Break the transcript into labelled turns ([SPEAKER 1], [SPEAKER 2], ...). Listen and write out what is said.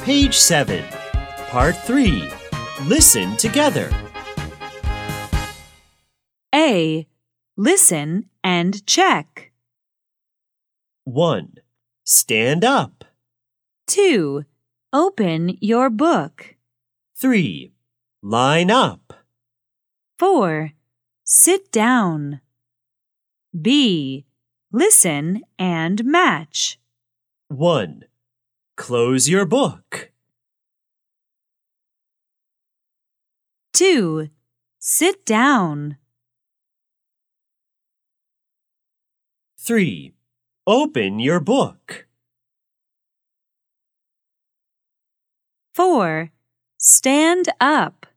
[SPEAKER 1] Page 7, Part 3. Listen together.
[SPEAKER 2] A. Listen and check.
[SPEAKER 1] 1. Stand up.
[SPEAKER 2] 2. Open your book.
[SPEAKER 1] 3. Line up.
[SPEAKER 2] 4. Sit down. B. Listen and match.
[SPEAKER 1] 1. Close your book.
[SPEAKER 2] 2. Sit down.
[SPEAKER 1] 3. Open your book.
[SPEAKER 2] 4. Stand up.